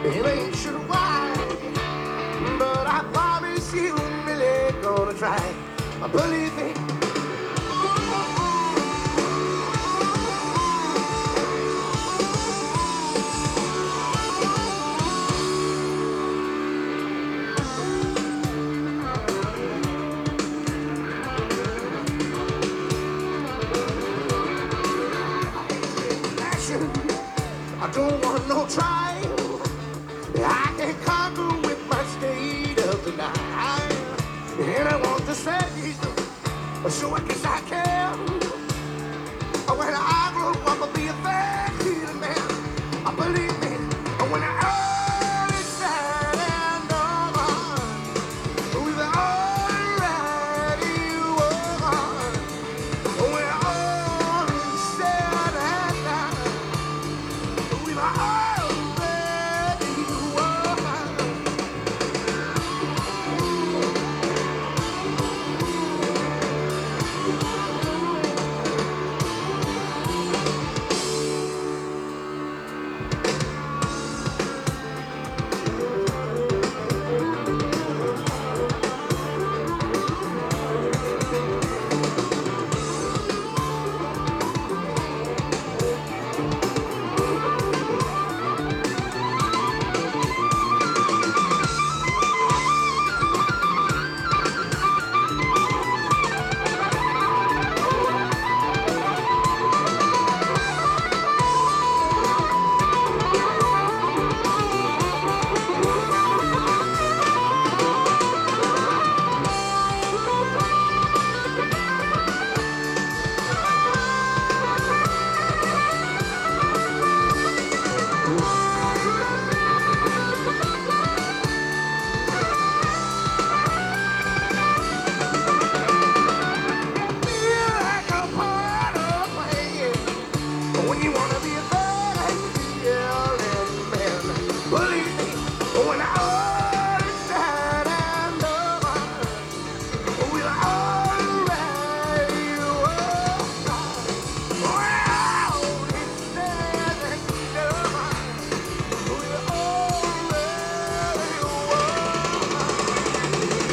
It ain't sure why, but I promise you I'm really gonna try. Believe me. I don't want no trial. I can conquer with my state of denial. And I want to say, so I guess I can. When I grow up, I'll be a fair man. I believe me. When I earn it, sad and over, we've already won. When all is said and done, we've already won. When you wanna be a bad feeling man, believe me, when I understand and over, we'll already won. Well, it's said and done, we'll already won.